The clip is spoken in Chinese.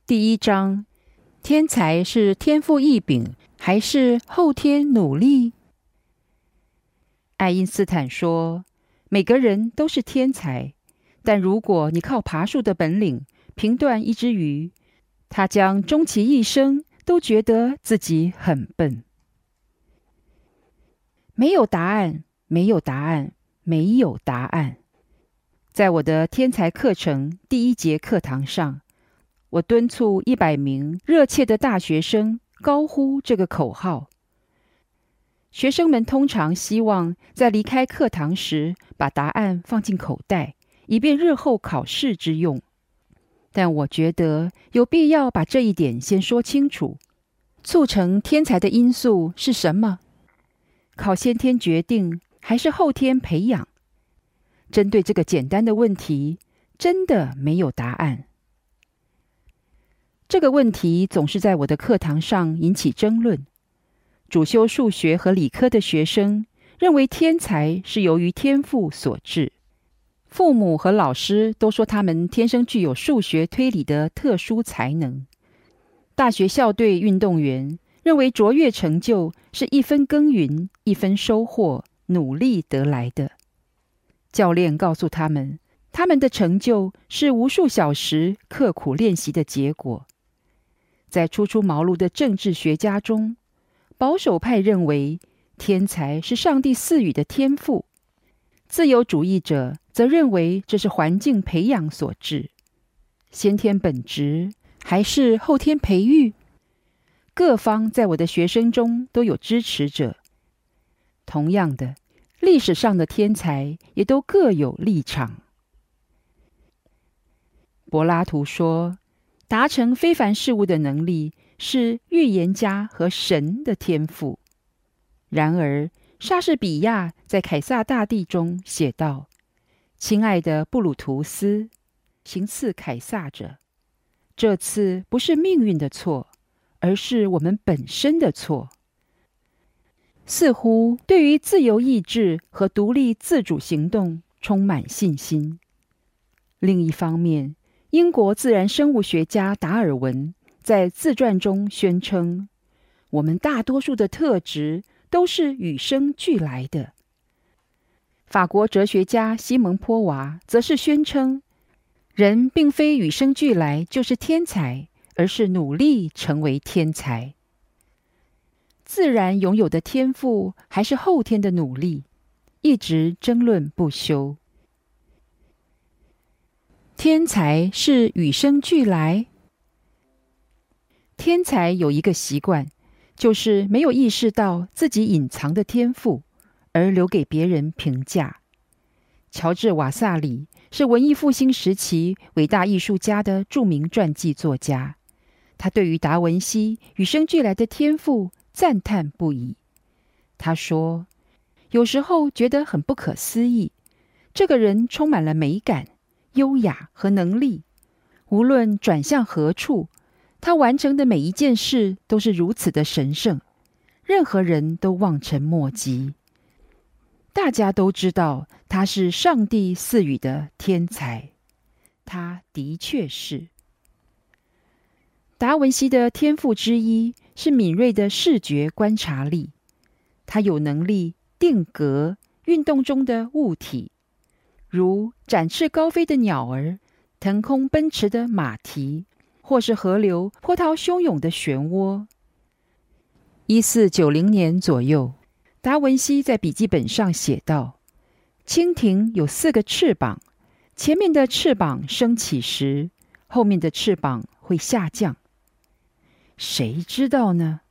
第1章，天才是天赋异禀，还是后天努力？爱因斯坦说，每个人都是天才，但如果你靠爬树的本领评断一只鱼，他将终其一生都觉得自己很笨。没有答案，没有答案，没有答案。在我的天才课程第1节课堂上，我敦促100名热切的大学生高呼这个口号。学生们通常希望在离开课堂时把答案放进口袋，以便日后考试之用。但我觉得有必要把这一点先说清楚。促成天才的因素是什么？靠先天决定还是后天培养？针对这个简单的问题，真的没有答案。这个问题总是在我的课堂上引起争论。主修数学和理科的学生认为天才是由于天赋所致，父母和老师都说他们天生具有数学推理的特殊才能。大学校队运动员认为卓越成就是1分耕耘1分收获，努力得来的。教练告诉他们，他们的成就是无数小时刻苦练习的结果。在初出茅庐的政治学家中，保守派认为天才是上帝赐予的天赋，自由主义者则认为这是环境培养所致。先天本质还是后天培育？各方在我的学生中都有支持者。同样的，历史上的天才也都各有立场。柏拉图说，达成非凡事物的能力是预言家和神的天赋。然而，莎士比亚在《凯撒大帝》中写道：“亲爱的布鲁图斯，行刺凯撒者，这次不是命运的错，而是我们本身的错。”似乎对于自由意志和独立自主行动充满信心。另一方面，英国自然生物学家达尔文在自传中宣称，我们大多数的特质都是与生俱来的。法国哲学家西蒙波娃则是宣称，人并非与生俱来就是天才，而是努力成为天才。自然拥有的天赋还是后天的努力，一直争论不休。天才是与生俱来？天才有一个习惯，就是没有意识到自己隐藏的天赋，而留给别人评价。乔治·瓦萨里是文艺复兴时期伟大艺术家的著名传记作家，他对于达文西与生俱来的天赋赞叹不已。他说，有时候觉得很不可思议，这个人充满了美感、优雅和能力，无论转向何处，他完成的每一件事都是如此的神圣，任何人都望尘莫及。大家都知道他是上帝赐予的天才，他的确是。达文西的天赋之一是敏锐的视觉观察力，他有能力定格运动中的物体，如展翅高飞的鸟儿、腾空奔驰的马蹄，或是河流波涛汹涌的漩涡。1490年左右，达文西在笔记本上写道：蜻蜓有4个翅膀，前面的翅膀升起时，后面的翅膀会下降。谁知道呢？